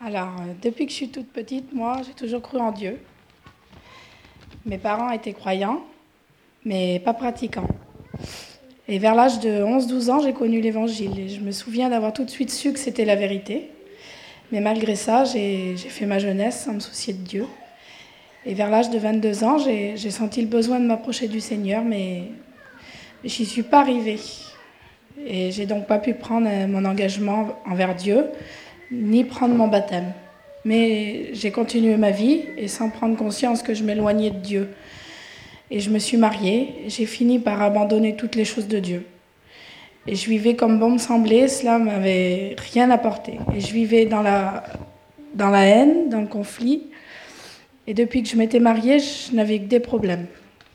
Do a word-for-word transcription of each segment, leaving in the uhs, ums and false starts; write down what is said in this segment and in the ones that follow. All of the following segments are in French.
Alors, euh, depuis que je suis toute petite, moi, j'ai toujours cru en Dieu. Mes parents étaient croyants, mais pas pratiquants. Et vers l'âge de onze douze ans, j'ai connu l'Évangile. Et je me souviens d'avoir tout de suite su que c'était la vérité. Mais malgré ça, j'ai, j'ai fait ma jeunesse sans me soucier de Dieu. Et vers l'âge de vingt-deux ans, j'ai, j'ai senti le besoin de m'approcher du Seigneur, mais j'y suis pas arrivée. Et j'ai donc pas pu prendre mon engagement envers Dieu, ni prendre mon baptême. Mais j'ai continué ma vie et sans prendre conscience que je m'éloignais de Dieu. Et je me suis mariée, et j'ai fini par abandonner toutes les choses de Dieu. Et je vivais comme bon me semblait, cela ne m'avait rien apporté. Et je vivais dans la, dans la haine, dans le conflit. Et depuis que je m'étais mariée, je n'avais que des problèmes.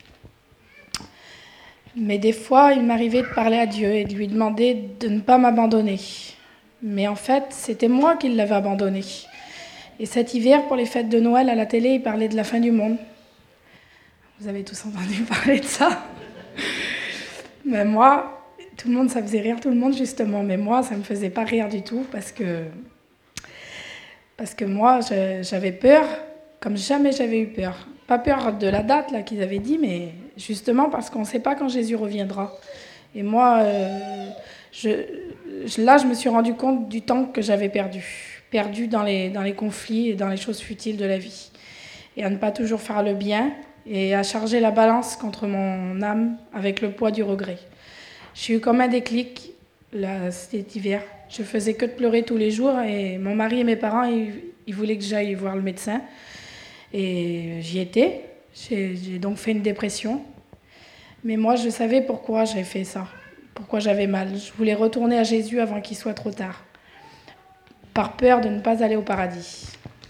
Mais des fois, il m'arrivait de parler à Dieu et de lui demander de ne pas m'abandonner. Mais en fait, c'était moi qui l'avais abandonné. Et cet hiver, pour les fêtes de Noël, à la télé, il parlait de la fin du monde. Vous avez tous entendu parler de ça. Mais moi, tout le monde, ça faisait rire tout le monde, justement. Mais moi, ça ne me faisait pas rire du tout parce que, parce que moi, je, j'avais peur comme jamais j'avais eu peur. Pas peur de la date là qu'ils avaient dit, mais justement parce qu'on ne sait pas quand Jésus reviendra. Et moi, euh, je, je, là, je me suis rendu compte du temps que j'avais perdu. Perdu dans les, dans les conflits et dans les choses futiles de la vie. Et à ne pas toujours faire le bien et à charger la balance contre mon âme avec le poids du regret. J'ai eu comme un déclic, là, cet hiver. Je faisais que de pleurer tous les jours et mon mari et mes parents, ils, ils voulaient que j'aille voir le médecin. Et j'y étais. J'ai, j'ai donc fait une dépression. Mais moi, je savais pourquoi j'ai fait ça, pourquoi j'avais mal. Je voulais retourner à Jésus avant qu'il soit trop tard, par peur de ne pas aller au paradis.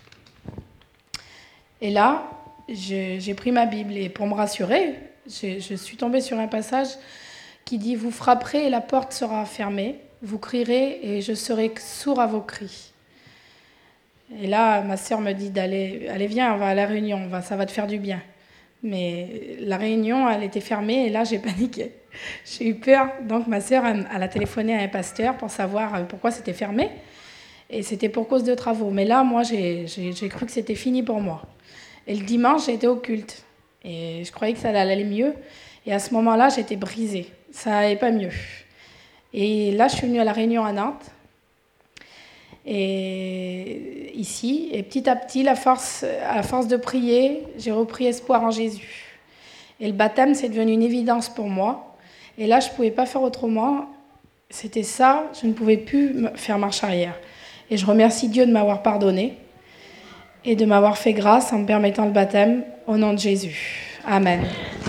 Et là, j'ai, j'ai pris ma Bible et pour me rassurer, je, je suis tombée sur un passage qui dit « Vous frapperez et la porte sera fermée, vous crierez et je serai sourd à vos cris. » Et là, ma sœur me dit d'aller, allez viens, on va à la réunion, on va, ça va te faire du bien. Mais la réunion, elle était fermée et là, j'ai paniqué. J'ai eu peur. Donc ma sœur, elle, elle a téléphoné à un pasteur pour savoir pourquoi c'était fermé. Et c'était pour cause de travaux. Mais là, moi, j'ai, j'ai, j'ai cru que c'était fini pour moi. Et le dimanche, j'étais au culte. Et je croyais que ça allait mieux. Et à ce moment-là, j'étais brisée. Ça n'allait pas mieux. Et là, je suis venue à la réunion à Nantes. Et ici, et petit à petit, la force, à force de prier, j'ai repris espoir en Jésus. Et le baptême, c'est devenu une évidence pour moi. Et là, je ne pouvais pas faire autrement. C'était ça, je ne pouvais plus faire marche arrière. Et je remercie Dieu de m'avoir pardonné et de m'avoir fait grâce en me permettant le baptême au nom de Jésus. Amen.